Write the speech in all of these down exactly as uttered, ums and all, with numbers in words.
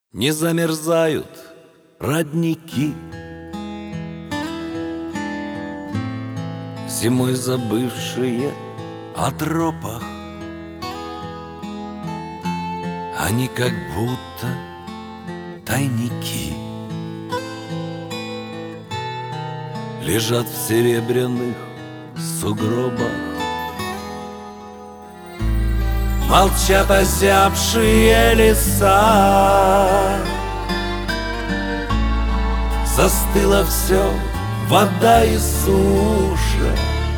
Не замерзают родники, зимой забывшие о тропах. Они как будто тайники лежат в серебряных сугробах. Молчат озябшие леса, застыло все, вода и суша,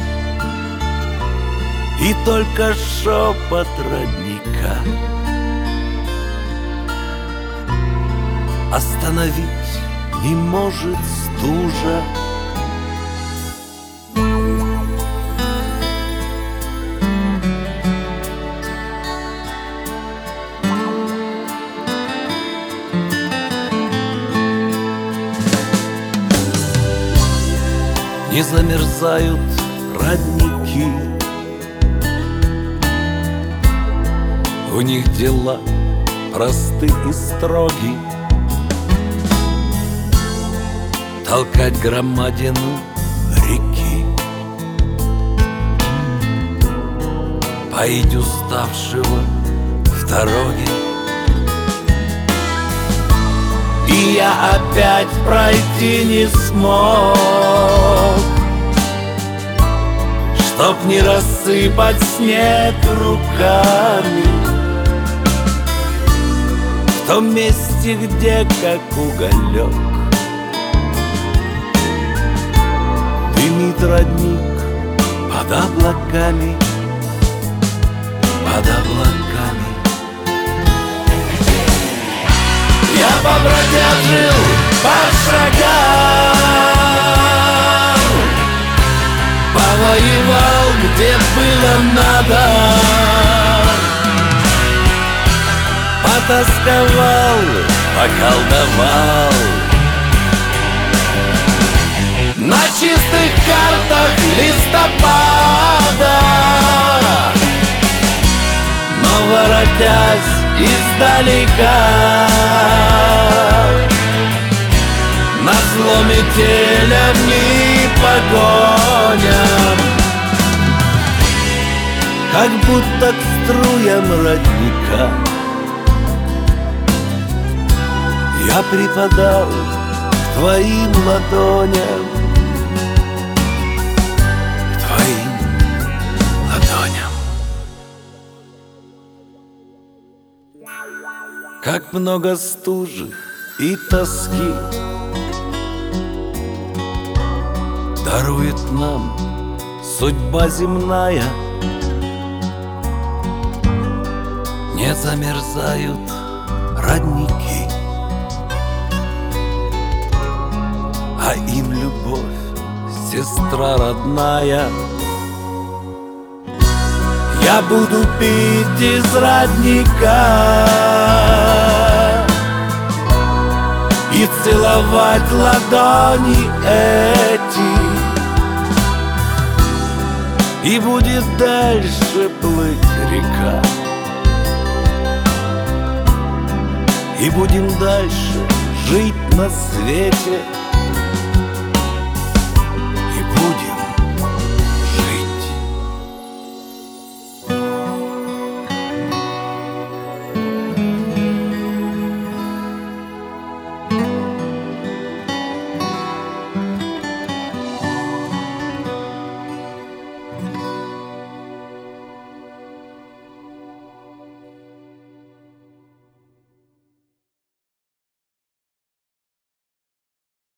и только шепот родника остановить не может стужа. Не замерзают родники, у них дела просты и строги. Толкать громадину реки, поить уставшего в дороге. И я опять пройти не смог, чтоб не рассыпать снег руками в том месте, где как уголек дымит родник под облаками, под облаками. Я побродяжил по шагам, повоевал, где было надо, потасковал, поколдовал на чистых картах листопада. Но воротясь издалека, назло метелям и погоням, как будто к струям родника я припадал к твоим ладоням, к твоим ладоням. Как много стужи и тоски дарует нам судьба земная. Не замерзают родники, а им любовь, сестра родная. Я буду пить из родника и целовать ладони эти, и будет дальше плыть река, и будем дальше жить на свете.